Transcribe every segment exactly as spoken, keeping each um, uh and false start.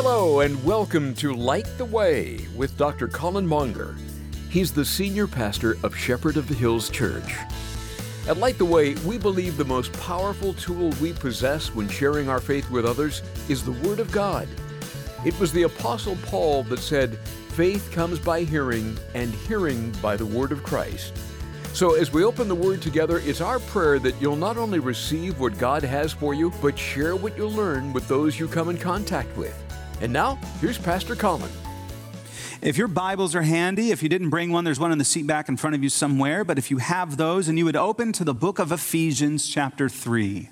Hello and welcome to Light the Way with Doctor Colin Monger. He's the senior pastor of Shepherd of the Hills Church. At Light the Way, we believe the most powerful tool we possess when sharing our faith with others is the Word of God. It was the Apostle Paul that said, "Faith comes by hearing, and hearing by the Word of Christ." So as we open the Word together, it's our prayer that you'll not only receive what God has for you, but share what you learn with those you come in contact with. And now, here's Pastor Colin. If your Bibles are handy, if you didn't bring one, there's one in the seat back in front of you somewhere. But if you have those, and you would open to the book of Ephesians chapter three.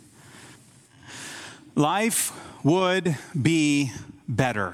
Life would be better.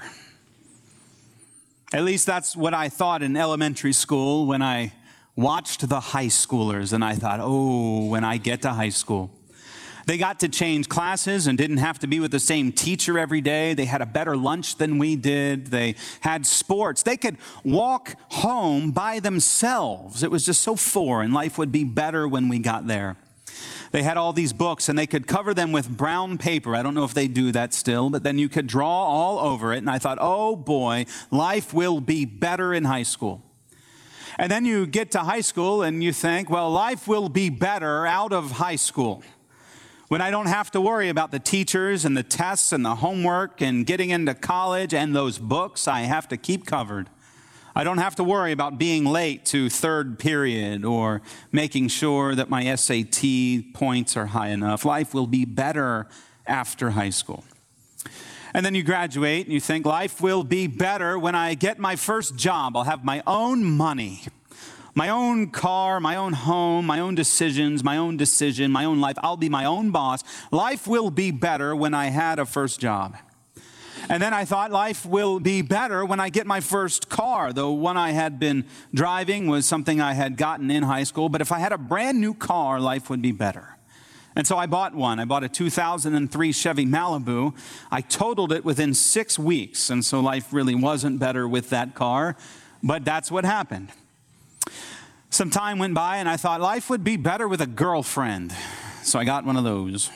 At least that's what I thought in elementary school when I watched the high schoolers. And I thought, oh, when I get to high school. They got to change classes and didn't have to be with the same teacher every day. They had a better lunch than we did. They had sports. They could walk home by themselves. It was just so foreign. Life would be better when we got there. They had all these books, and they could cover them with brown paper. I don't know if they do that still, but then you could draw all over it. And I thought, oh boy, life will be better in high school. And then you get to high school, and you think, well, life will be better out of high school, when I don't have to worry about the teachers and the tests and the homework and getting into college and those books I have to keep covered. I don't have to worry about being late to third period or making sure that my S A T points are high enough. Life will be better after high school. And then you graduate and you think, life will be better when I get my first job. I'll have my own money. My own car, my own home, my own decisions, my own decision, my own life. I'll be my own boss. Life will be better when I had a first job. And then I thought life will be better when I get my first car. The one I had been driving was something I had gotten in high school. But if I had a brand new car, life would be better. And so I bought one. I bought a two thousand three Chevy Malibu. I totaled it within six weeks. And so life really wasn't better with that car. But that's what happened. Some time went by and I thought life would be better with a girlfriend. So I got one of those.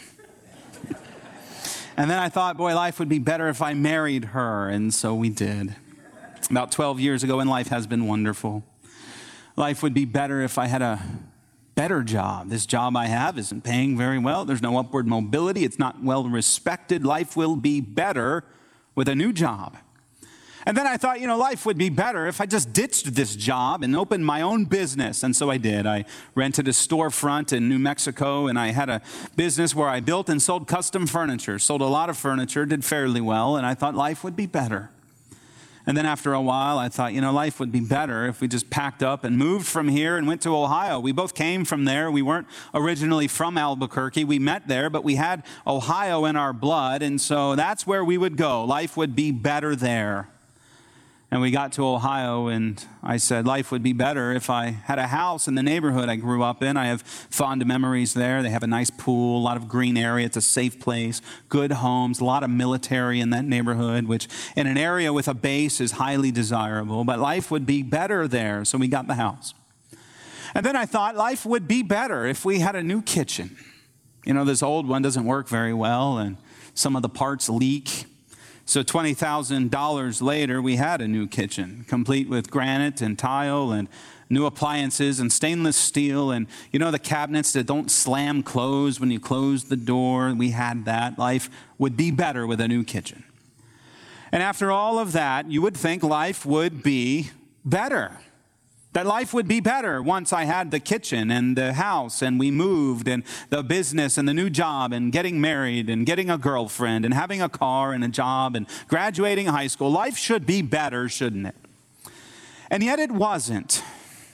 And then I thought, boy, life would be better if I married her. And so we did. About twelve years ago, and life has been wonderful. Life would be better if I had a better job. This job I have isn't paying very well. There's no upward mobility. It's not well respected. Life will be better with a new job. And then I thought, you know, life would be better if I just ditched this job and opened my own business. And so I did. I rented a storefront in New Mexico, and I had a business where I built and sold custom furniture, sold a lot of furniture, did fairly well, and I thought life would be better. And then after a while, I thought, you know, life would be better if we just packed up and moved from here and went to Ohio. We both came from there. We weren't originally from Albuquerque. We met there, but we had Ohio in our blood, and so that's where we would go. Life would be better there. And we got to Ohio, and I said life would be better if I had a house in the neighborhood I grew up in. I have fond memories there. They have a nice pool, a lot of green area. It's a safe place, good homes, a lot of military in that neighborhood, which in an area with a base is highly desirable. But life would be better there, so we got the house. And then I thought life would be better if we had a new kitchen. You know, this old one doesn't work very well, and some of the parts leak. So twenty thousand dollars later, we had a new kitchen, complete with granite and tile and new appliances and stainless steel. And, you know, the cabinets that don't slam close when you close the door. We had that. Life would be better with a new kitchen. And after all of that, you would think life would be better. That life would be better once I had the kitchen and the house and we moved and the business and the new job and getting married and getting a girlfriend and having a car and a job and graduating high school. Life should be better, shouldn't it? And yet it wasn't.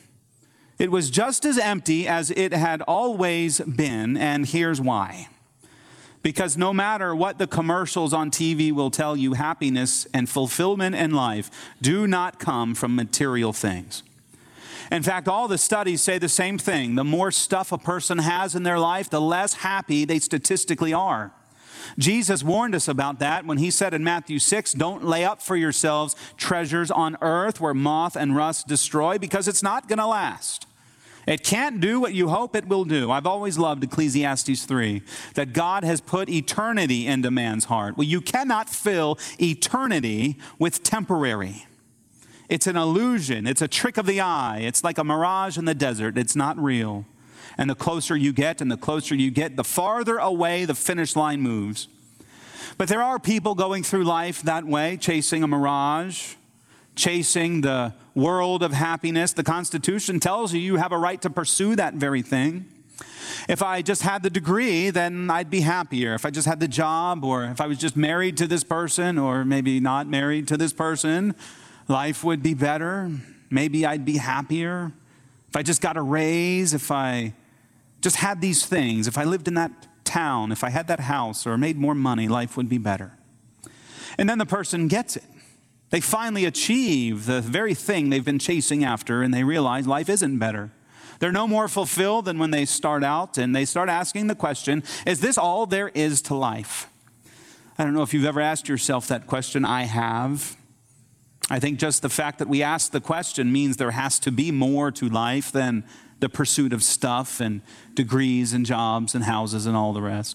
It was just as empty as it had always been, and here's why. Because no matter what the commercials on T V will tell you, happiness and fulfillment in life do not come from material things. In fact, all the studies say the same thing. The more stuff a person has in their life, the less happy they statistically are. Jesus warned us about that when he said in Matthew six, don't lay up for yourselves treasures on earth where moth and rust destroy, because it's not going to last. It can't do what you hope it will do. I've always loved Ecclesiastes three, that God has put eternity into man's heart. Well, you cannot fill eternity with temporary. It's an illusion. It's a trick of the eye. It's like a mirage in the desert. It's not real. And the closer you get and the closer you get, the farther away the finish line moves. But there are people going through life that way, chasing a mirage, chasing the world of happiness. The Constitution tells you you have a right to pursue that very thing. If I just had the degree, then I'd be happier. If I just had the job, or if I was just married to this person, or maybe not married to this person, life would be better. Maybe I'd be happier. If I just got a raise, if I just had these things, if I lived in that town, if I had that house or made more money, life would be better. And then the person gets it. They finally achieve the very thing they've been chasing after, and they realize life isn't better. They're no more fulfilled than when they start out, and they start asking the question, is this all there is to life? I don't know if you've ever asked yourself that question. I have. I think just the fact that we ask the question means there has to be more to life than the pursuit of stuff and degrees and jobs and houses and all the rest.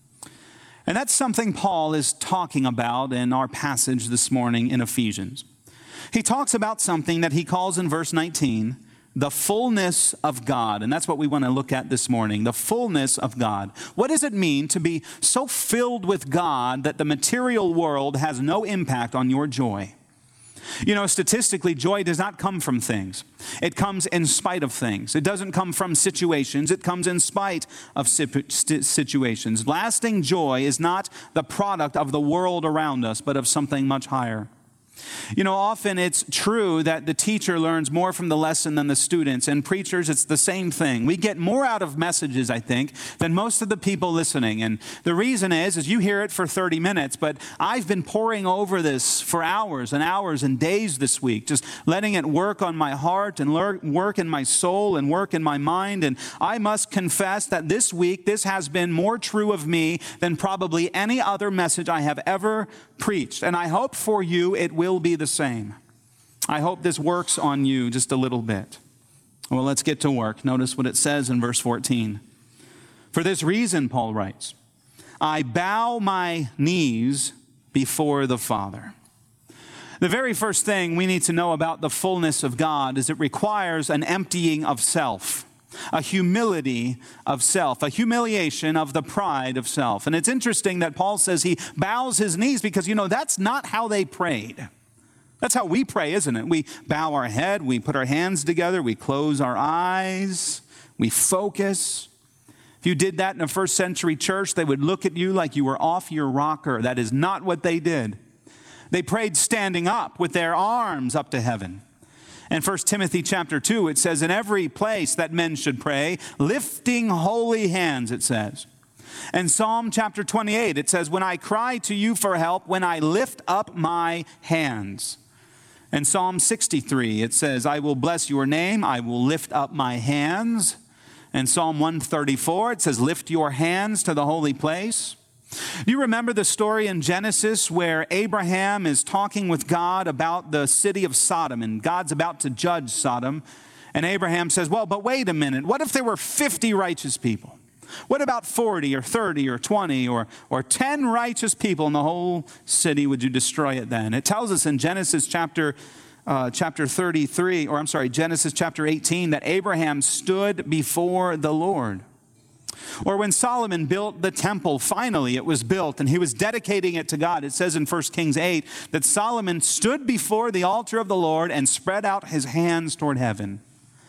And that's something Paul is talking about in our passage this morning in Ephesians. He talks about something that he calls in verse nineteen, the fullness of God. And that's what we want to look at this morning, the fullness of God. What does it mean to be so filled with God that the material world has no impact on your joy? You know, statistically, joy does not come from things. It comes in spite of things. It doesn't come from situations. It comes in spite of situations. Lasting joy is not the product of the world around us, but of something much higher. You know, often it's true that the teacher learns more from the lesson than the students. And preachers, it's the same thing. We get more out of messages, I think, than most of the people listening. And the reason is, is you hear it for thirty minutes, but I've been poring over this for hours and hours and days this week, just letting it work on my heart and work in my soul and work in my mind. And I must confess that this week, this has been more true of me than probably any other message I have ever preached. And I hope for you it will be the same. I hope this works on you just a little bit. Well, let's get to work. Notice what it says in verse fourteen. For this reason, Paul writes, I bow my knees before the Father. The very first thing we need to know about the fullness of God is it requires an emptying of self, a humility of self, a humiliation of the pride of self. And it's interesting that Paul says he bows his knees because, you know, that's not how they prayed. That's how we pray, isn't it? We bow our head, we put our hands together, we close our eyes, we focus. If you did that in a first century church, they would look at you like you were off your rocker. That is not what they did. They prayed standing up with their arms up to heaven. In First Timothy chapter two, it says, in every place that men should pray, lifting holy hands, it says. And Psalm chapter twenty-eight, it says, when I cry to you for help, when I lift up my hands. And Psalm sixty-three, it says, I will bless your name, I will lift up my hands. And Psalm one thirty-four, it says, lift your hands to the holy place. Do you remember the story in Genesis where Abraham is talking with God about the city of Sodom, and God's about to judge Sodom? And Abraham says, well, but wait a minute. What if there were fifty righteous people? What about forty or thirty or twenty or, or ten righteous people in the whole city? Would you destroy it then? It tells us in Genesis chapter, uh, chapter thirty-three, or I'm sorry, Genesis chapter eighteen, that Abraham stood before the Lord. Or when Solomon built the temple, finally it was built and he was dedicating it to God. It says in First Kings eight that Solomon stood before the altar of the Lord and spread out his hands toward heaven.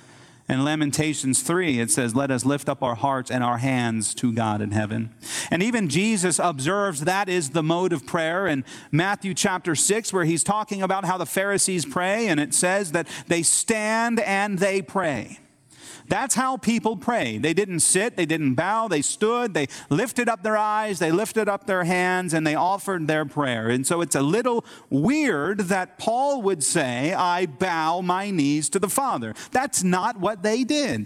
In Lamentations three, it says, let us lift up our hearts and our hands to God in heaven. And even Jesus observes that is the mode of prayer in Matthew chapter six, where he's talking about how the Pharisees pray, and it says that they stand and they pray. That's how people pray. They didn't sit, they didn't bow, they stood, they lifted up their eyes, they lifted up their hands, and they offered their prayer. And so it's a little weird that Paul would say, I bow my knees to the Father. That's not what they did.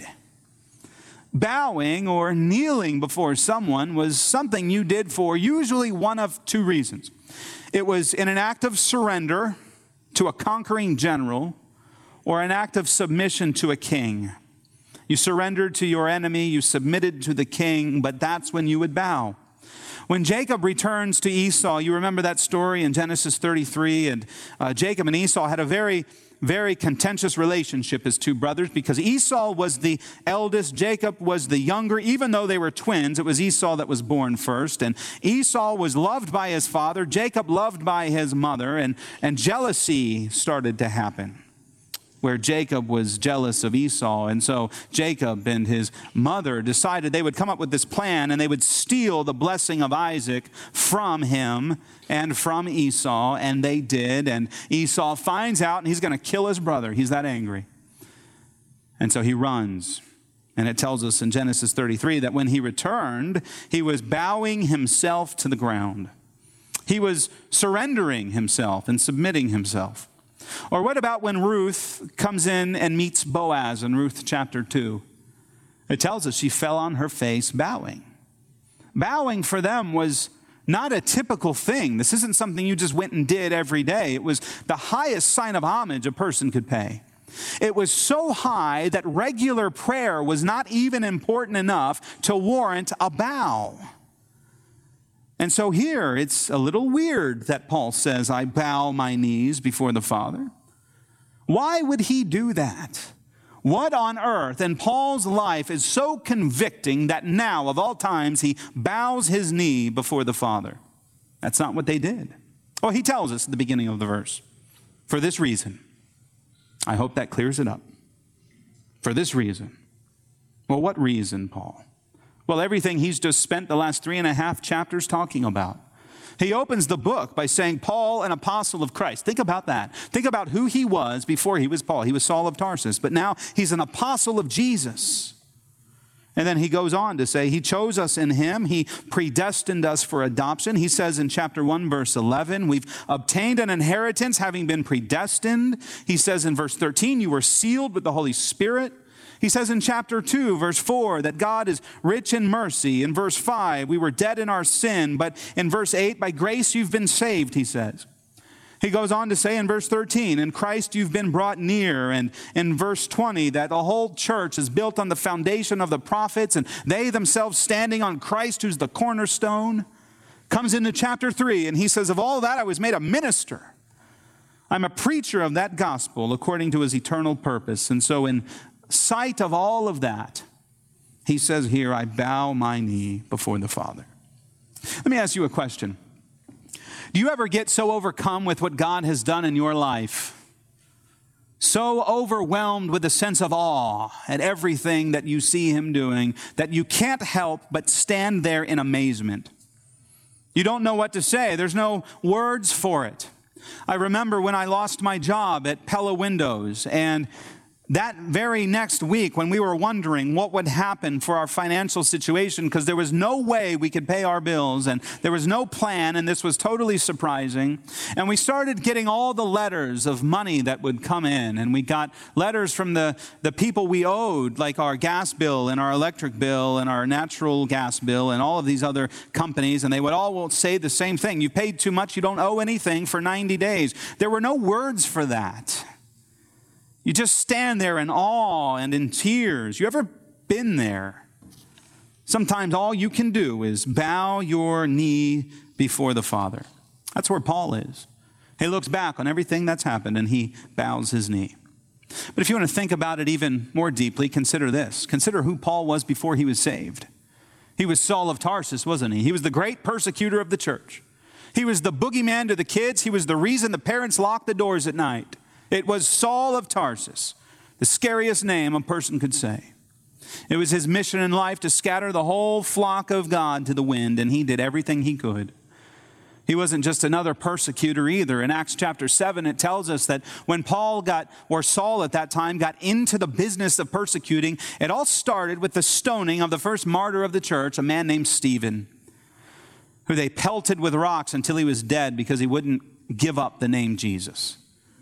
Bowing or kneeling before someone was something you did for usually one of two reasons. It was in an act of surrender to a conquering general or an act of submission to a king. You surrendered to your enemy, you submitted to the king, but that's when you would bow. When Jacob returns to Esau, you remember that story in Genesis thirty-three, and uh, Jacob and Esau had a very, very contentious relationship as two brothers because Esau was the eldest, Jacob was the younger. Even though they were twins, it was Esau that was born first, and Esau was loved by his father, Jacob loved by his mother, and, and jealousy started to happen, where Jacob was jealous of Esau. And so Jacob and his mother decided they would come up with this plan and they would steal the blessing of Isaac from him and from Esau. And they did. And Esau finds out and he's going to kill his brother. He's that angry. And so he runs. And it tells us in Genesis thirty-three that when he returned, he was bowing himself to the ground. He was surrendering himself and submitting himself. Or what about when Ruth comes in and meets Boaz in Ruth chapter two? It tells us she fell on her face bowing. Bowing for them was not a typical thing. This isn't something you just went and did every day. It was the highest sign of homage a person could pay. It was so high that regular prayer was not even important enough to warrant a bow. And so here, it's a little weird that Paul says, I bow my knees before the Father. Why would he do that? What on earth in Paul's life is so convicting that now, of all times, he bows his knee before the Father? That's not what they did. Well, he tells us at the beginning of the verse, for this reason. I hope that clears it up. For this reason. Well, what reason, Paul? Well, everything he's just spent the last three and a half chapters talking about. He opens the book by saying, Paul, an apostle of Christ. Think about that. Think about who he was before he was Paul. He was Saul of Tarsus, but now he's an apostle of Jesus. And then he goes on to say, he chose us in him. He predestined us for adoption. He says in chapter one, verse eleven, we've obtained an inheritance having been predestined. He says in verse thirteen, you were sealed with the Holy Spirit. He says in chapter two, verse four, that God is rich in mercy. In verse five, we were dead in our sin. But in verse eight, by grace you've been saved, he says. He goes on to say in verse thirteen, in Christ you've been brought near. And in verse twenty, that the whole church is built on the foundation of the prophets, and they themselves standing on Christ, who's the cornerstone. Comes into chapter three, and he says, of all that I was made a minister. I'm a preacher of that gospel according to his eternal purpose. And so in sight of all of that, he says here, I bow my knee before the Father. Let me ask you a question. Do you ever get so overcome with what God has done in your life, so overwhelmed with a sense of awe at everything that you see him doing, that you can't help but stand there in amazement? You don't know what to say. There's no words for it. I remember when I lost my job at Pella Windows, and that very next week when we were wondering what would happen for our financial situation because there was no way we could pay our bills and there was no plan, and this was totally surprising. And we started getting all the letters of money that would come in, and we got letters from the, the people we owed, like our gas bill and our electric bill and our natural gas bill and all of these other companies, and they would all say the same thing. You paid too much, you don't owe anything for ninety days. There were no words for that. You just stand there in awe and in tears. You ever been there? Sometimes all you can do is bow your knee before the Father. That's where Paul is. He looks back on everything that's happened and he bows his knee. But if you want to think about it even more deeply, consider this. Consider who Paul was before he was saved. He was Saul of Tarsus, wasn't he? He was the great persecutor of the church. He was the boogeyman to the kids. He was the reason the parents locked the doors at night. It was Saul of Tarsus, the scariest name a person could say. It was his mission in life to scatter the whole flock of God to the wind, and he did everything he could. He wasn't just another persecutor either. In Acts chapter seven, it tells us that when Paul got, or Saul at that time, got into the business of persecuting, it all started with the stoning of the first martyr of the church, a man named Stephen, who they pelted with rocks until he was dead because he wouldn't give up the name Jesus.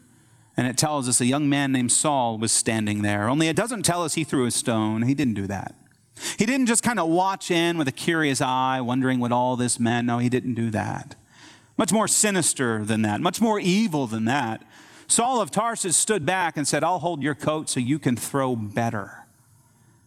And it tells us a young man named Saul was standing there. Only it doesn't tell us he threw a stone. He didn't do that. He didn't just kind of watch in with a curious eye, wondering what all this meant. No, he didn't do that. Much more sinister than that. Much more evil than that. Saul of Tarsus stood back and said, I'll hold your coat so you can throw better.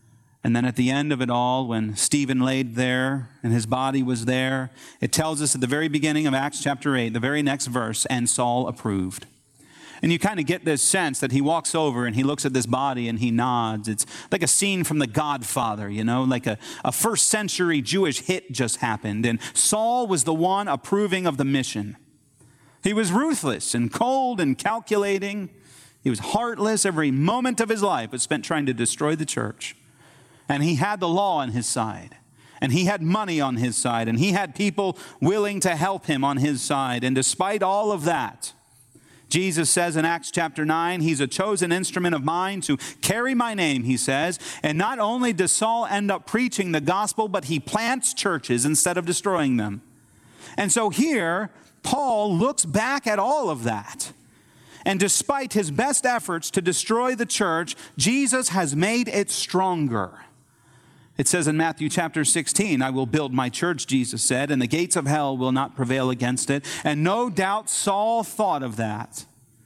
And then at the end of it all, when Stephen laid there and his body was there, it tells us at the very beginning of Acts chapter eight, the very next verse, and Saul approved. And you kind of get this sense that he walks over and he looks at this body and he nods. It's like a scene from The Godfather, you know, like a, a first century Jewish hit just happened. And Saul was the one approving of the mission. He was ruthless and cold and calculating. He was heartless. Every moment of his life was spent trying to destroy the church. And he had the law on his side. And he had money on his side. And he had people willing to help him on his side. And despite all of that, Jesus says in Acts chapter nine, he's a chosen instrument of mine to carry my name, he says. And not only does Saul end up preaching the gospel, but he plants churches instead of destroying them. And so here, Paul looks back at all of that. And despite his best efforts to destroy the church, Jesus has made it stronger. It says in Matthew chapter sixteen, I will build my church, Jesus said, and the gates of hell will not prevail against it. And no doubt Saul thought of that.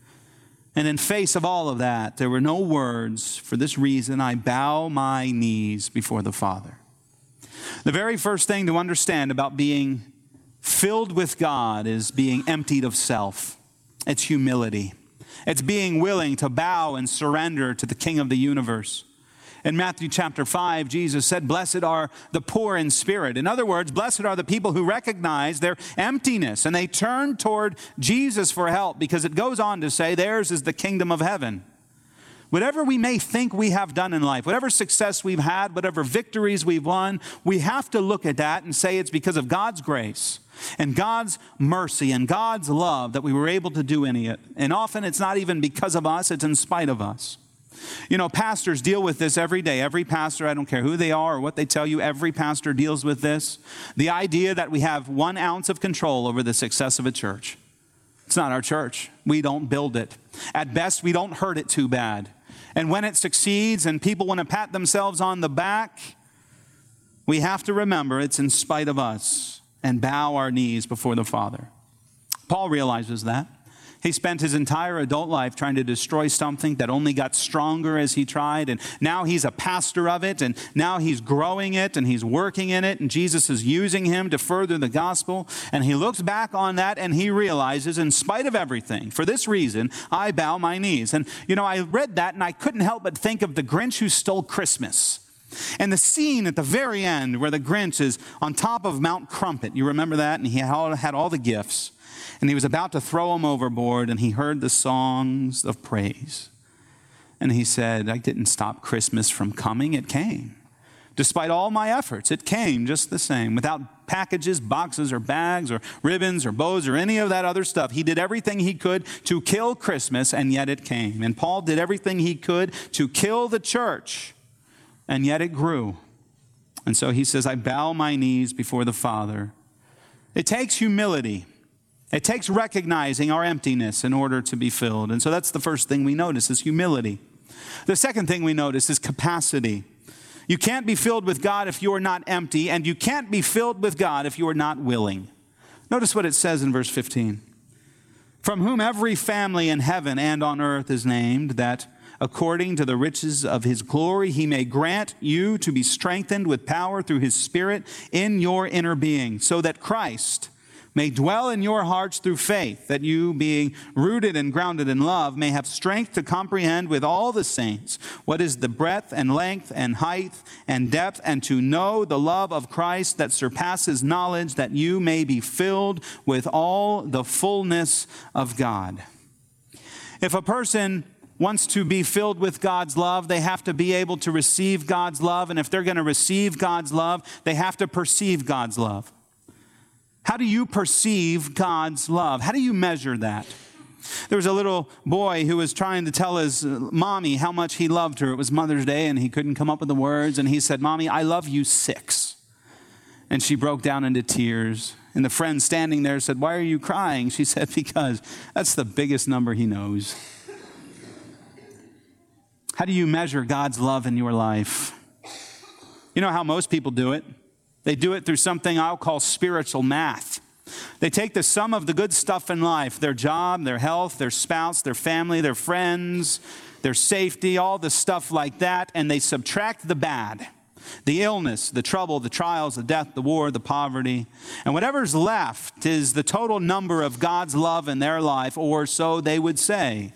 And in face of all of that, there were no words. For this reason, I bow my knees before the Father. The very first thing to understand about being filled with God is being emptied of self. It's humility. It's being willing to bow and surrender to the King of the universe. In Matthew chapter five, Jesus said, blessed are the poor in spirit. In other words, blessed are the people who recognize their emptiness and they turn toward Jesus for help, because it goes on to say, theirs is the kingdom of heaven. Whatever we may think we have done in life, whatever success we've had, whatever victories we've won, we have to look at that and say it's because of God's grace and God's mercy and God's love that we were able to do any of it. And often it's not even because of us, it's in spite of us. You know, pastors deal with this every day. Every pastor, I don't care who they are or what they tell you, every pastor deals with this. The idea that we have one ounce of control over the success of a church. It's not our church. We don't build it. At best, we don't hurt it too bad. And when it succeeds and people want to pat themselves on the back, we have to remember it's in spite of us and bow our knees before the Father. Paul realizes that. He spent his entire adult life trying to destroy something that only got stronger as he tried. And now he's a pastor of it. And now he's growing it and he's working in it. And Jesus is using him to further the gospel. And he looks back on that and he realizes, in spite of everything, for this reason, I bow my knees. And, you know, I read that and I couldn't help but think of The Grinch Who Stole Christmas. And the scene at the very end where the Grinch is on top of Mount Crumpet. You remember that? And he had all, had all the gifts. And he was about to throw them overboard, and he heard the songs of praise. And he said, I didn't stop Christmas from coming. It came. Despite all my efforts, it came just the same. Without packages, boxes, or bags, or ribbons, or bows, or any of that other stuff. He did everything he could to kill Christmas, and yet it came. And Paul did everything he could to kill the church, and yet it grew. And so he says, I bow my knees before the Father. It takes humility. It takes recognizing our emptiness in order to be filled. And so that's the first thing we notice is humility. The second thing we notice is capacity. You can't be filled with God if you are not empty, and you can't be filled with God if you are not willing. Notice what it says in verse fifteen. From whom every family in heaven and on earth is named, that according to the riches of his glory, he may grant you to be strengthened with power through his Spirit in your inner being, so that Christ may dwell in your hearts through faith, that you, being rooted and grounded in love, may have strength to comprehend with all the saints what is the breadth and length and height and depth, and to know the love of Christ that surpasses knowledge, that you may be filled with all the fullness of God. If a person wants to be filled with God's love, they have to be able to receive God's love. And if they're going to receive God's love, they have to perceive God's love. How do you perceive God's love? How do you measure that? There was a little boy who was trying to tell his mommy how much he loved her. It was Mother's Day, and he couldn't come up with the words. And he said, Mommy, I love you six. And she broke down into tears. And the friend standing there said, why are you crying? She said, because that's the biggest number he knows. How do you measure God's love in your life? You know how most people do it? They do it through something I'll call spiritual math. They take the sum of the good stuff in life, their job, their health, their spouse, their family, their friends, their safety, all the stuff like that, and they subtract the bad. The illness, the trouble, the trials, the death, the war, the poverty. And whatever's left is the total number of God's love in their life, or so they would say.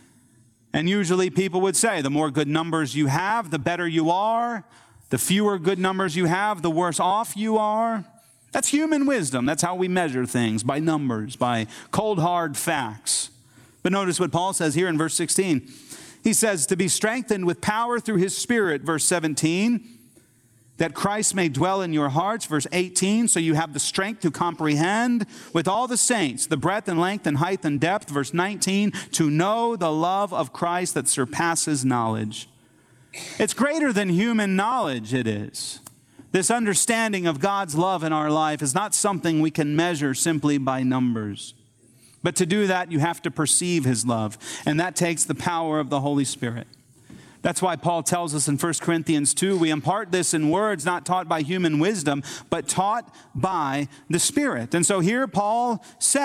And usually people would say, the more good numbers you have, the better you are. The fewer good numbers you have, the worse off you are. That's human wisdom. That's how we measure things, by numbers, by cold, hard facts. But notice what Paul says here in verse sixteen. He says, to be strengthened with power through his Spirit, verse seventeen, that Christ may dwell in your hearts, verse eighteen, so you have the strength to comprehend with all the saints, the breadth and length and height and depth, verse nineteen, to know the love of Christ that surpasses knowledge. It's greater than human knowledge, it is. This understanding of God's love in our life is not something we can measure simply by numbers. But to do that, you have to perceive his love, and that takes the power of the Holy Spirit. That's why Paul tells us in First Corinthians two, we impart this in words not taught by human wisdom, but taught by the Spirit. And so here Paul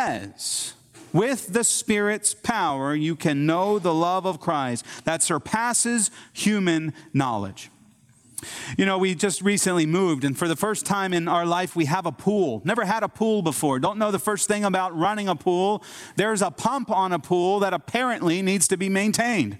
says, with the Spirit's power, you can know the love of Christ that surpasses human knowledge. You know, we just recently moved, and for the first time in our life, we have a pool. Never had a pool before. Don't know the first thing about running a pool. There's a pump on a pool that apparently needs to be maintained.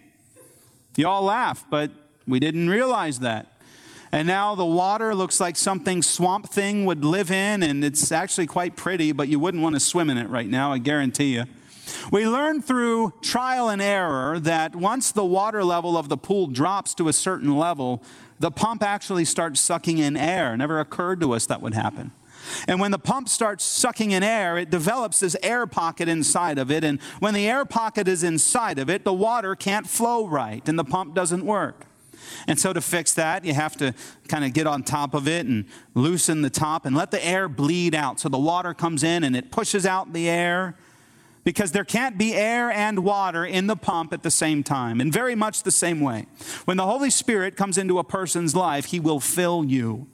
You all laugh, but we didn't realize that. And now the water looks like something Swamp Thing would live in, and it's actually quite pretty, but you wouldn't want to swim in it right now, I guarantee you. We learned through trial and error that once the water level of the pool drops to a certain level, the pump actually starts sucking in air. It never occurred to us that would happen. And when the pump starts sucking in air, it develops this air pocket inside of it. And when the air pocket is inside of it, the water can't flow right, and the pump doesn't work. And so to fix that, you have to kind of get on top of it and loosen the top and let the air bleed out. So the water comes in and it pushes out the air, because there can't be air and water in the pump at the same time. In very much the same way, when the Holy Spirit comes into a person's life, he will fill you.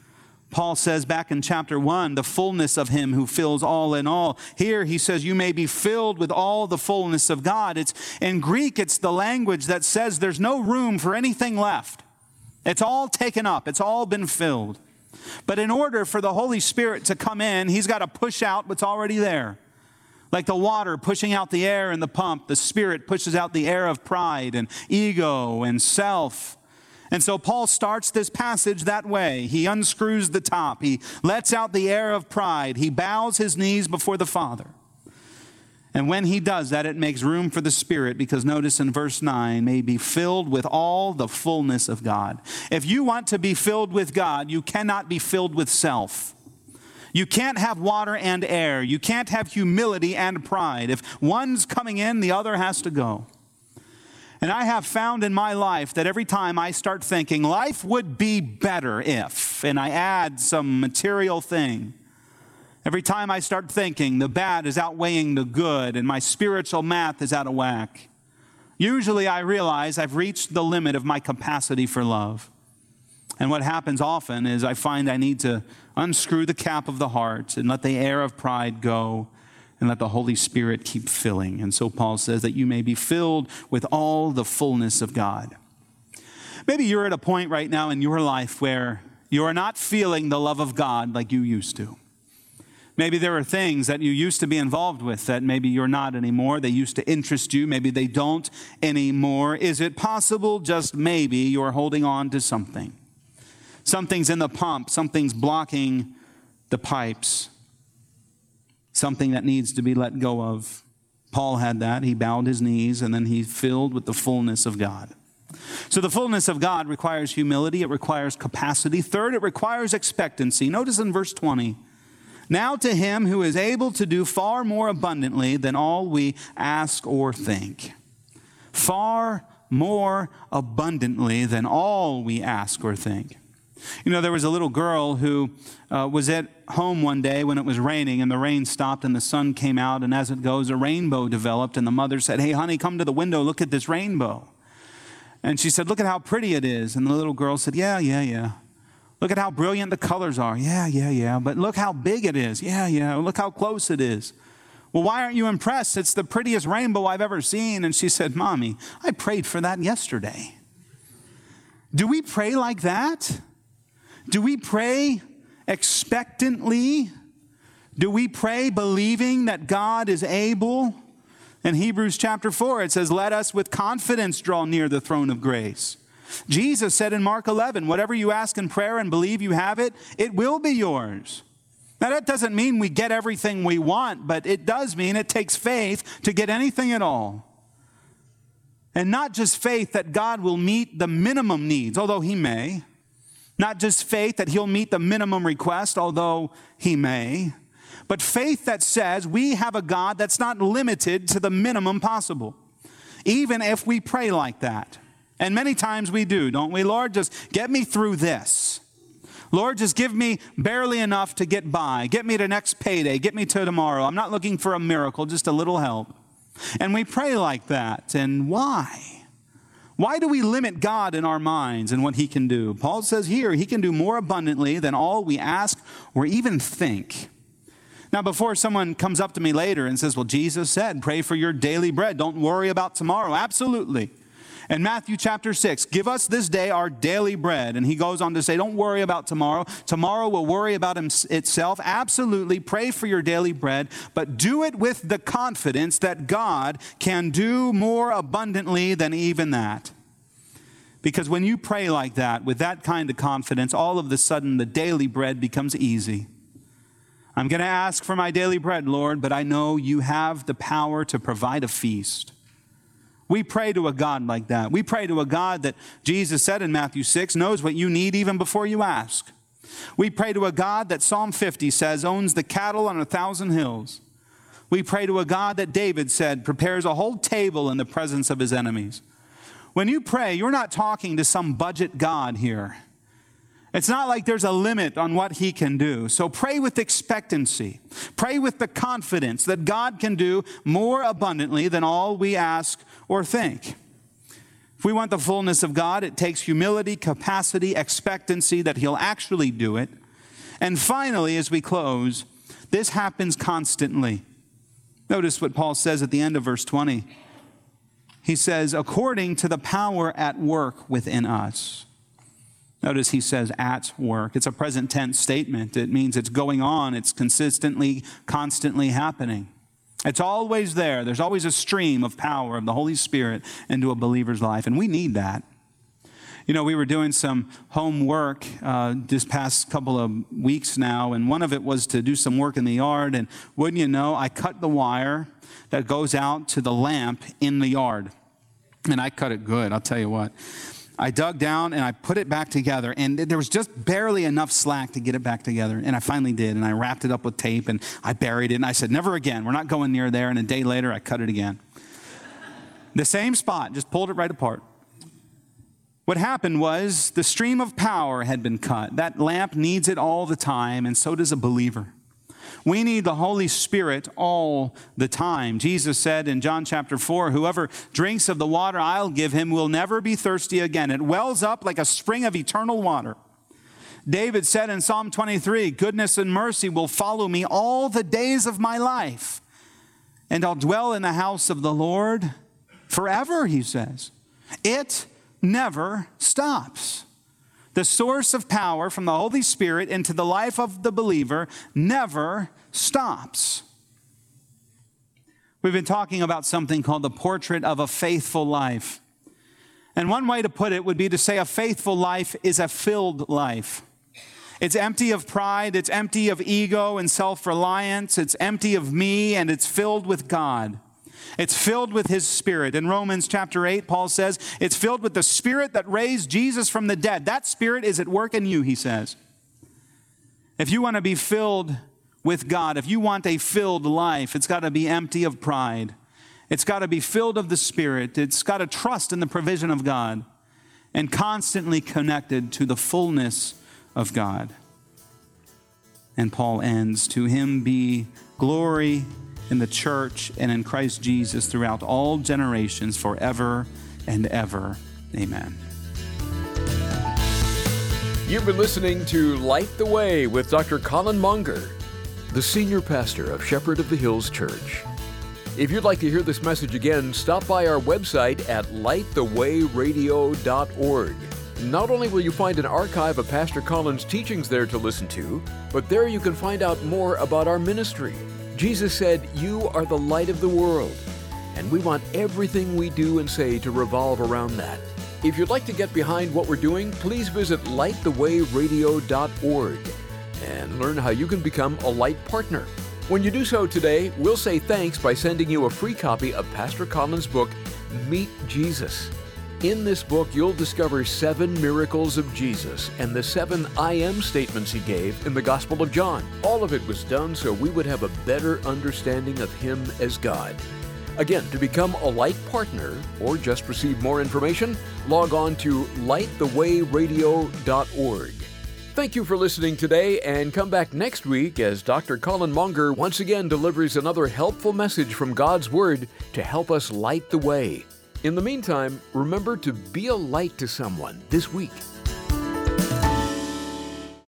Paul says back in chapter one, the fullness of him who fills all in all. Here he says you may be filled with all the fullness of God. It's in Greek, it's the language that says there's no room for anything left. It's all taken up. It's all been filled. But in order for the Holy Spirit to come in, he's got to push out what's already there. Like the water pushing out the air in the pump, the Spirit pushes out the air of pride and ego and self. And so Paul starts this passage that way. He unscrews the top. He lets out the air of pride. He bows his knees before the Father. And when he does that, it makes room for the Spirit, because notice in verse nine, may be filled with all the fullness of God. If you want to be filled with God, you cannot be filled with self. You can't have water and air. You can't have humility and pride. If one's coming in, the other has to go. And I have found in my life that every time I start thinking life would be better if, and I add some material thing, every time I start thinking the bad is outweighing the good and my spiritual math is out of whack, usually I realize I've reached the limit of my capacity for love. And what happens often is I find I need to unscrew the cap of the heart and let the air of pride go and let the Holy Spirit keep filling. And so Paul says that you may be filled with all the fullness of God. Maybe you're at a point right now in your life where you are not feeling the love of God like you used to. Maybe there are things that you used to be involved with that maybe you're not anymore. They used to interest you. Maybe they don't anymore. Is it possible, just maybe, you're holding on to something? Something's in the pump. Something's blocking the pipes. Something that needs to be let go of. Paul had that. He bowed his knees, and then he filled with the fullness of God. So the fullness of God requires humility. It requires capacity. Third, it requires expectancy. Notice in verse twenty, now to him who is able to do far more abundantly than all we ask or think. Far more abundantly than all we ask or think. You know, there was a little girl who uh, was at home one day when it was raining, and the rain stopped and the sun came out, and as it goes, a rainbow developed, and the mother said, hey, honey, come to the window, look at this rainbow. And she said, look at how pretty it is. And the little girl said, yeah, yeah, yeah. Look at how brilliant the colors are. Yeah, yeah, yeah. But look how big it is. Yeah, yeah. Look how close it is. Well, why aren't you impressed? It's the prettiest rainbow I've ever seen. And she said, Mommy, I prayed for that yesterday. Do we pray like that? Do we pray expectantly? Do we pray believing that God is able? In Hebrews chapter four, it says, let us with confidence draw near the throne of grace. Jesus said in Mark eleven, whatever you ask in prayer and believe you have it, it will be yours. Now that doesn't mean we get everything we want, but it does mean it takes faith to get anything at all. And not just faith that God will meet the minimum needs, although he may. Not just faith that he'll meet the minimum request, although he may. But faith that says we have a God that's not limited to the minimum possible, even if we pray like that. And many times we do, don't we? Lord, just get me through this. Lord, just give me barely enough to get by. Get me to next payday. Get me to tomorrow. I'm not looking for a miracle, just a little help. And we pray like that. And why? Why do we limit God in our minds and what he can do? Paul says here, he can do more abundantly than all we ask or even think. Now, before someone comes up to me later and says, well, Jesus said, pray for your daily bread. Don't worry about tomorrow. Absolutely. In Matthew chapter six, give us this day our daily bread. And he goes on to say, don't worry about tomorrow. Tomorrow will worry about itself. Absolutely, pray for your daily bread, but do it with the confidence that God can do more abundantly than even that. Because when you pray like that, with that kind of confidence, all of a sudden the daily bread becomes easy. I'm going to ask for my daily bread, Lord, but I know you have the power to provide a feast. We pray to a God like that. We pray to a God that Jesus said in Matthew six knows what you need even before you ask. We pray to a God that Psalm fifty says owns the cattle on a thousand hills. We pray to a God that David said prepares a whole table in the presence of his enemies. When you pray, you're not talking to some budget God here. It's not like there's a limit on what he can do. So pray with expectancy. Pray with the confidence that God can do more abundantly than all we ask or think. If we want the fullness of God, it takes humility, capacity, expectancy that he'll actually do it. And finally, as we close, this happens constantly. Notice what Paul says at the end of verse twenty. He says, according to the power at work within us. Notice he says at work. It's a present tense statement. It means it's going on. It's consistently, constantly happening. It's always there. There's always a stream of power of the Holy Spirit into a believer's life, and we need that. You know, we were doing some homework uh, this past couple of weeks now, and one of it was to do some work in the yard, and wouldn't you know, I cut the wire that goes out to the lamp in the yard. And I cut it good, I'll tell you what. I dug down and I put it back together, and there was just barely enough slack to get it back together. And I finally did, and I wrapped it up with tape, and I buried it, and I said, never again. We're not going near there. And a day later, I cut it again. The same spot, just pulled it right apart. What happened was the stream of power had been cut. That lamp needs it all the time, and so does a believer. We need the Holy Spirit all the time. Jesus said in John chapter four, whoever drinks of the water I'll give him will never be thirsty again. It wells up like a spring of eternal water. David said in Psalm twenty-three, goodness and mercy will follow me all the days of my life, and I'll dwell in the house of the Lord forever, he says. It never stops. The source of power from the Holy Spirit into the life of the believer never stops. We've been talking about something called the portrait of a faithful life. And one way to put it would be to say a faithful life is a filled life. It's empty of pride, it's empty of ego and self-reliance, it's empty of me, and it's filled with God. It's filled with his Spirit. In Romans chapter eight, Paul says, it's filled with the Spirit that raised Jesus from the dead. That Spirit is at work in you, he says. If you want to be filled with God, if you want a filled life, it's got to be empty of pride. It's got to be filled of the Spirit. It's got to trust in the provision of God and constantly connected to the fullness of God. And Paul ends, to him be glory in the church and in Christ Jesus throughout all generations, forever and ever. Amen. You've been listening to Light the Way with Doctor Colin Monger, the senior pastor of Shepherd of the Hills Church. If you'd like to hear this message again, stop by our website at light the way radio dot org. Not only will you find an archive of Pastor Colin's teachings there to listen to, but there you can find out more about our ministry. Jesus said, "You are the light of the world," and we want everything we do and say to revolve around that. If you'd like to get behind what we're doing, please visit light the way radio dot org and learn how you can become a Light partner. When you do so today, we'll say thanks by sending you a free copy of Pastor Colin's book, Meet Jesus. In this book, you'll discover seven miracles of Jesus and the seven I am statements he gave in the Gospel of John. All of it was done so we would have a better understanding of him as God. Again, to become a Light partner or just receive more information, log on to light the way radio dot org. Thank you for listening today, and come back next week as Doctor Colin Monger once again delivers another helpful message from God's Word to help us light the way. In the meantime, remember to be a light to someone this week.